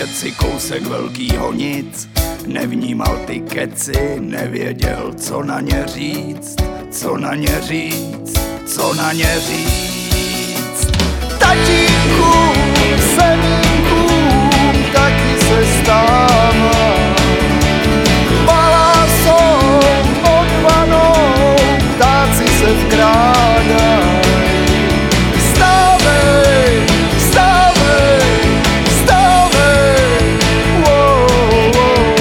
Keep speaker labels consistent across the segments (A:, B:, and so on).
A: svět si kousek velkýho nic, nevnímal ty keci, nevěděl, co na ně říct, co na ně říct, co na ně říct. Tatínku, semínku, taky se stává. Malá jsou odvanou, ptáci se vkrádají. Vstávej, vstávej, vstávej, wow, wow.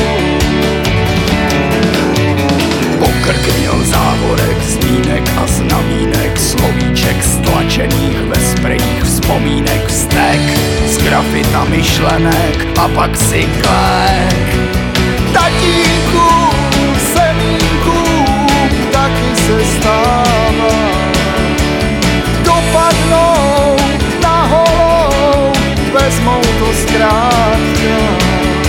A: Pokrk měl závorek zmínek a znamínek, slovíček stlačených ve sprejích vzpomínek, vztek z grafita myšlenek a pak si klek. Tatínku, semínku, taky se stává. Dopadnou na holou, vezmou to zkrátka.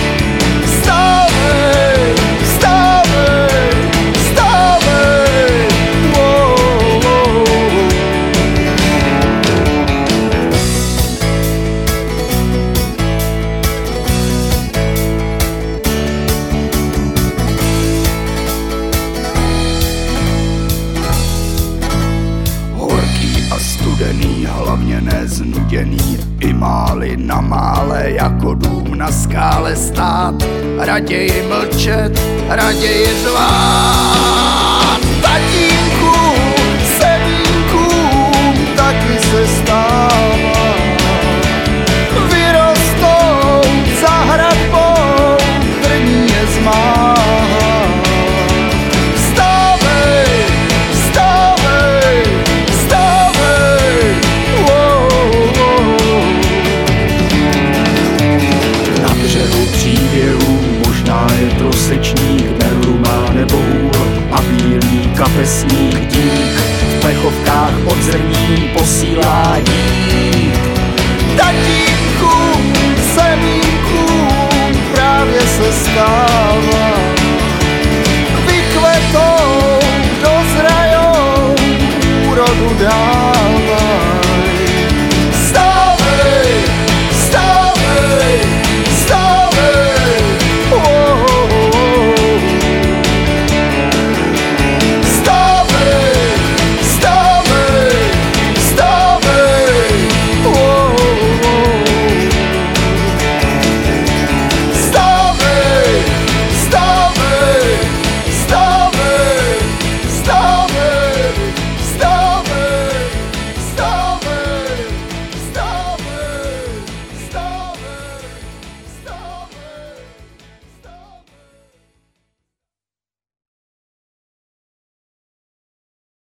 A: Vstávej, vstávej, vstávej, wow, wow. Horký a studený, hlavně neznuděný, i máli na mále jako dům na skále stát. Raději mlčet, raději řvát. Tatínku, semínku, taky se stává. Vyrostou za hradbou, trní je zmáhá. Vstávej, vstávej, vstávej, wow, wow. Na břehu příběhu možná je trosečník, berluma nebo hůl a bílý kapesník dík. V plechovkách od zrní posílá dík. Tatínku, semínku, právě se stává.